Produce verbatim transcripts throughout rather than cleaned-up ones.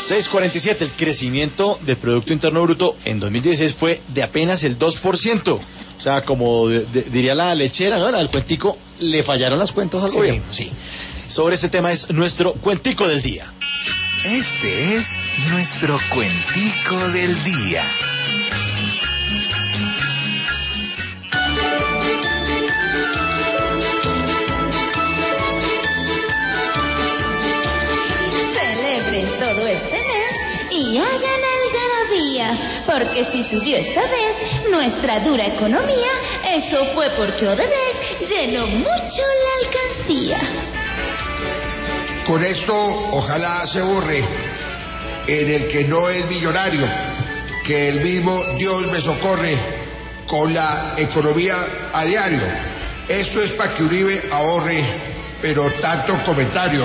seis cuarenta y siete, el crecimiento del Producto Interno Bruto en dos mil dieciséis fue de apenas el dos por ciento. O sea, como de, de, diría la lechera, ¿no? La del cuentico, le fallaron las cuentas al sí. gobierno. Sí. Sobre este tema es nuestro cuentico del día. Este es nuestro cuentico del día. Celebren todo este mes y hagan algarabía, porque si subió esta vez nuestra dura economía, eso fue porque Odebrecht llenó mucho la alcancía. Con esto, ojalá se borre en el que no es millonario, que el mismo Dios me socorre con la economía a diario. Esto es para que Uribe ahorre, pero tanto comentario.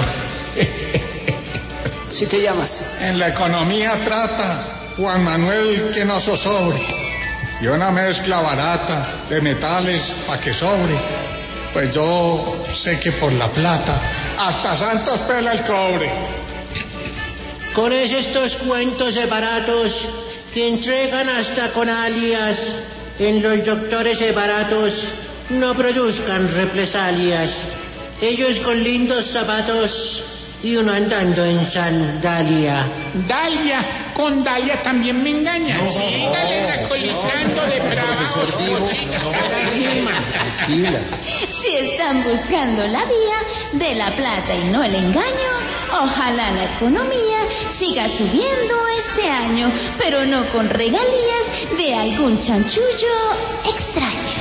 ¿Sí te llamas? En la economía trata Juan Manuel que no zozobre, y una mezcla barata de metales pa' que sobre. Pues yo sé que por la plata hasta Santos pela el cobre. Con eso estos cuentos de baratos que entregan hasta con alias en los doctores de baratos no produzcan represalias. Ellos con lindos zapatos y uno andando en sandalia. Dalia, con Dalia también me engañas. No, sígale alcoholizando de trabajos cochinos. Si están buscando la vía de la plata y no el engaño, ojalá la economía siga subiendo este año, pero no con regalías de algún chanchullo extraño.